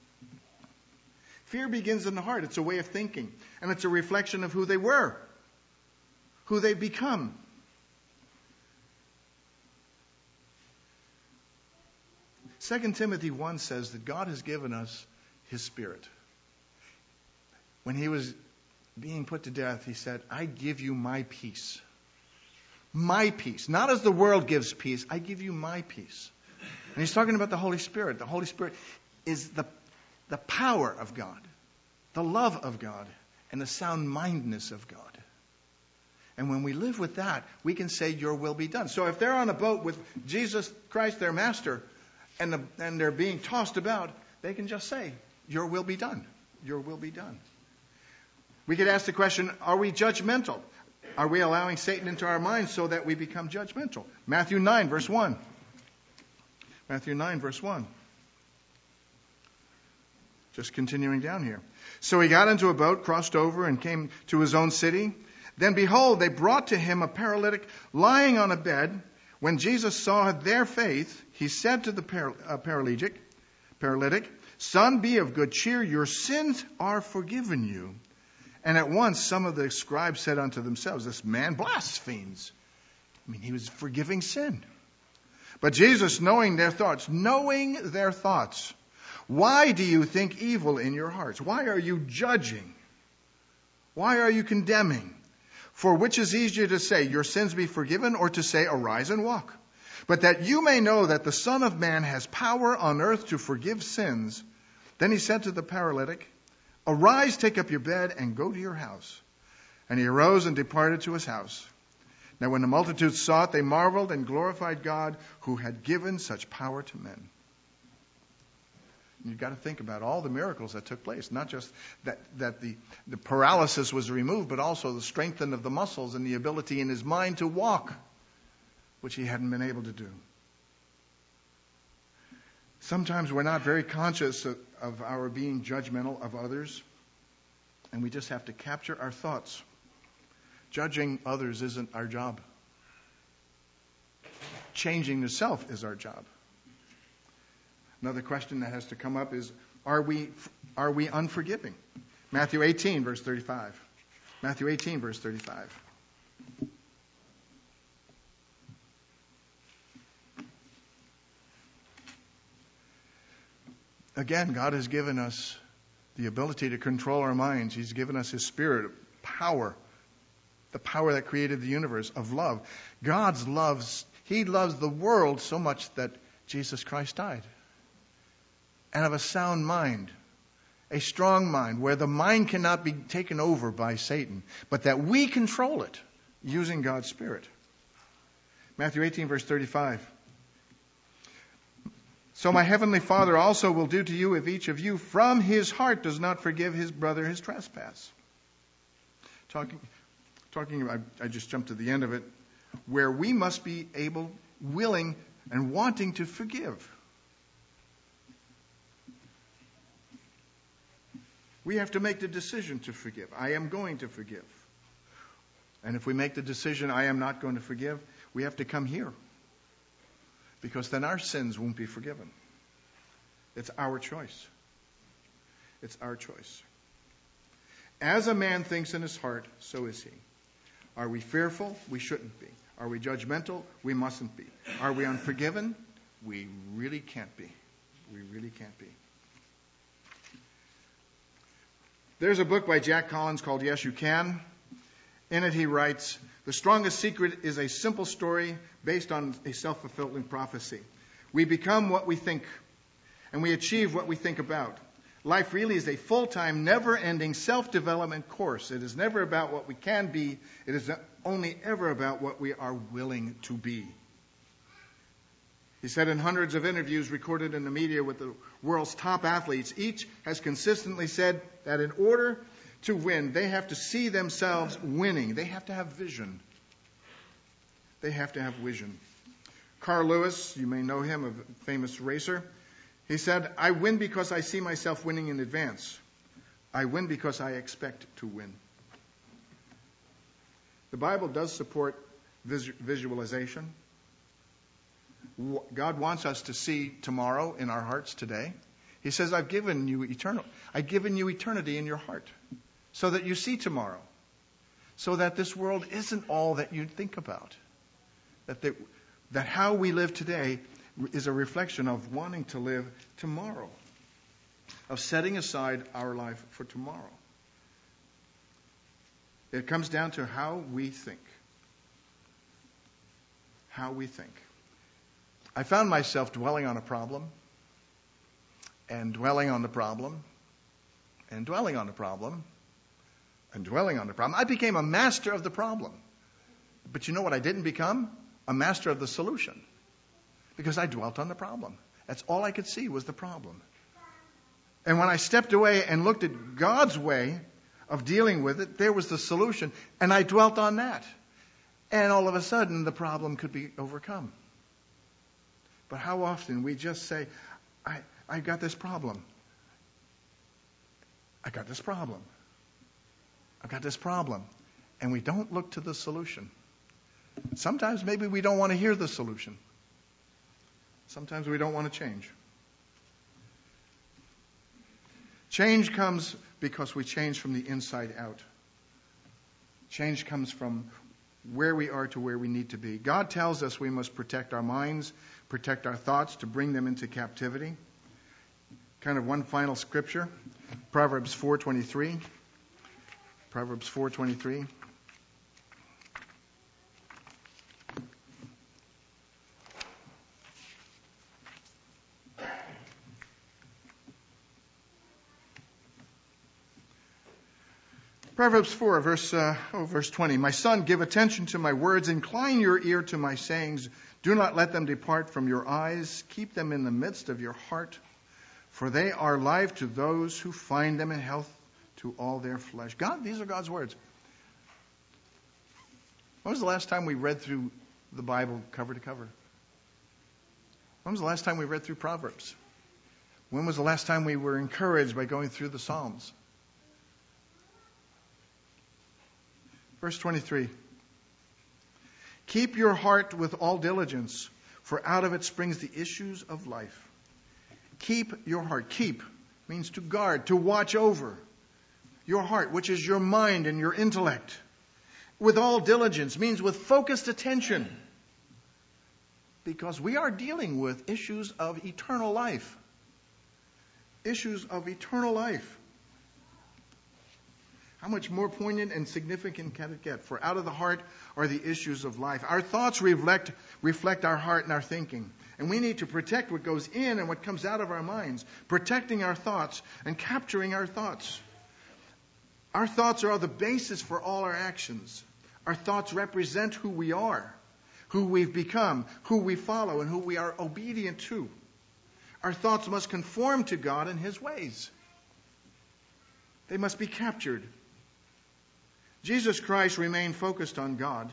Fear begins in the heart. It's a way of thinking, and it's a reflection of who they were, who they've become. Second Timothy one says that God has given us His Spirit. When He was being put to death, He said, "I give you my peace." My peace. Not as the world gives peace. I give you my peace. And He's talking about the Holy Spirit. The Holy Spirit is the, the power of God, the love of God, and the sound-mindedness of God. And when we live with that, we can say, "Your will be done." So if they're on a boat with Jesus Christ, their master, and, the, and they're being tossed about, they can just say, "Your will be done. Your will be done." We could ask the question, are we judgmental? Are we allowing Satan into our minds so that we become judgmental? Matthew nine, verse one. Matthew nine, verse one. Just continuing down here. So he got into a boat, crossed over, and came to his own city. Then behold, they brought to him a paralytic lying on a bed. When Jesus saw their faith, he said to the par- uh, paralytic, paralytic, "Son, be of good cheer, your sins are forgiven you." And at once some of the scribes said unto themselves, "This man blasphemes." I mean, he was forgiving sin. But Jesus, knowing their thoughts, knowing their thoughts, "Why do you think evil in your hearts? Why are you judging? Why are you condemning? For which is easier to say, 'Your sins be forgiven,' or to say, 'Arise and walk'? But that you may know that the Son of Man has power on earth to forgive sins." Then he said to the paralytic, "Arise, take up your bed, and go to your house." And he arose and departed to his house. Now when the multitude saw it, they marveled and glorified God, who had given such power to men. You've got to think about all the miracles that took place. Not just that, that the, the paralysis was removed, but also the strengthening of the muscles and the ability in his mind to walk, which he hadn't been able to do. Sometimes we're not very conscious of, of our being judgmental of others, and we just have to capture our thoughts. Judging others isn't our job. Changing the self is our job. Another question that has to come up is, are we are we unforgiving? Matthew eighteen, verse thirty-five. Matthew eighteen, verse thirty-five. Again, God has given us the ability to control our minds. He's given us His Spirit, power, the power that created the universe, of love. God's loves, He loves the world so much that Jesus Christ died. And of a sound mind, a strong mind, where the mind cannot be taken over by Satan, but that we control it using God's Spirit. Matthew eighteen, verse thirty-five. "So my heavenly Father also will do to you if each of you from his heart does not forgive his brother his trespass." Talking, talking about, I just jumped to the end of it, where we must be able, willing, and wanting to forgive. We have to make the decision to forgive. I am going to forgive. And if we make the decision, I am not going to forgive, we have to come here. Because then our sins won't be forgiven. It's our choice. It's our choice. As a man thinks in his heart, so is he. Are we fearful? We shouldn't be. Are we judgmental? We mustn't be. Are we unforgiven? We really can't be. We really can't be. There's a book by Jack Collins called Yes, You Can. In it he writes, the strongest secret is a simple story based on a self-fulfilling prophecy. We become what we think, and we achieve what we think about. Life really is a full-time, never-ending self-development course. It is never about what we can be. It is only ever about what we are willing to be. He said in hundreds of interviews recorded in the media with the world's top athletes, each has consistently said that in order to win, they have to see themselves winning. They have to have vision. They have to have vision. Carl Lewis, you may know him, a famous racer, he said, I win because I see myself winning in advance. I win because I expect to win. The Bible does support vis- visualization. God wants us to see tomorrow in our hearts today. He says, I've given you eternal, I've given you eternity in your heart so that you see tomorrow, so that this world isn't all that you think about. That, they, that how we live today is a reflection of wanting to live tomorrow, of setting aside our life for tomorrow. It comes down to how we think. How we think. I found myself dwelling on a problem, and dwelling on the problem, and dwelling on the problem, and dwelling on the problem. I became a master of the problem. But you know what I didn't become? A master of the solution. Because I dwelt on the problem. That's all I could see was the problem. And when I stepped away and looked at God's way of dealing with it, there was the solution. And I dwelt on that. And all of a sudden, the problem could be overcome. But how often we just say, I, I got this problem. I got this problem. I've got this problem. And we don't look to the solution. Sometimes maybe we don't want to hear the solution. Sometimes we don't want to change. Change comes because we change from the inside out. Change comes from where we are to where we need to be. God tells us we must protect our minds, protect our thoughts to bring them into captivity. Kind of one final scripture, Proverbs four twenty-three. Proverbs four twenty-three. Proverbs four, verse, uh, oh, verse twenty. My son, give attention to my words. Incline your ear to my sayings. Do not let them depart from your eyes. Keep them in the midst of your heart. For they are life to those who find them, and health to all their flesh. God, these are God's words. When was the last time we read through the Bible cover to cover? When was the last time we read through Proverbs? When was the last time we were encouraged by going through the Psalms? Verse twenty-three. Keep your heart with all diligence, for out of it springs the issues of life. Keep your heart. Keep means to guard, to watch over your heart, which is your mind and your intellect. With all diligence means with focused attention. Because we are dealing with issues of eternal life. Issues of eternal life. How much more poignant and significant can it get? For out of the heart are the issues of life. Our thoughts reflect, reflect our heart and our thinking. And we need to protect what goes in and what comes out of our minds. Protecting our thoughts and capturing our thoughts. Our thoughts are the basis for all our actions. Our thoughts represent who we are, who we've become, who we follow, and who we are obedient to. Our thoughts must conform to God and His ways. They must be captured. Jesus Christ remained focused on God.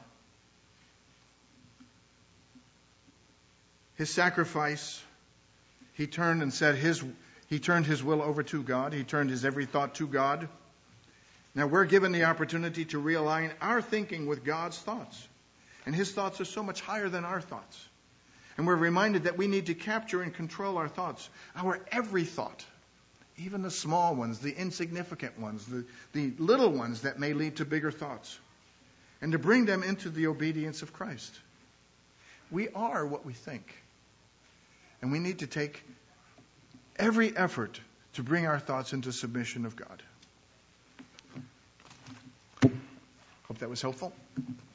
His sacrifice, He turned and said his, He turned His will over to God. He turned His every thought to God. Now we're given the opportunity to realign our thinking with God's thoughts. And His thoughts are so much higher than our thoughts. And we're reminded that we need to capture and control our thoughts. Our every thought. even the small ones, the insignificant ones, the, the little ones that may lead to bigger thoughts, and to bring them into the obedience of Christ. We are what we think. And we need to take every effort to bring our thoughts into submission of God. Hope that was helpful.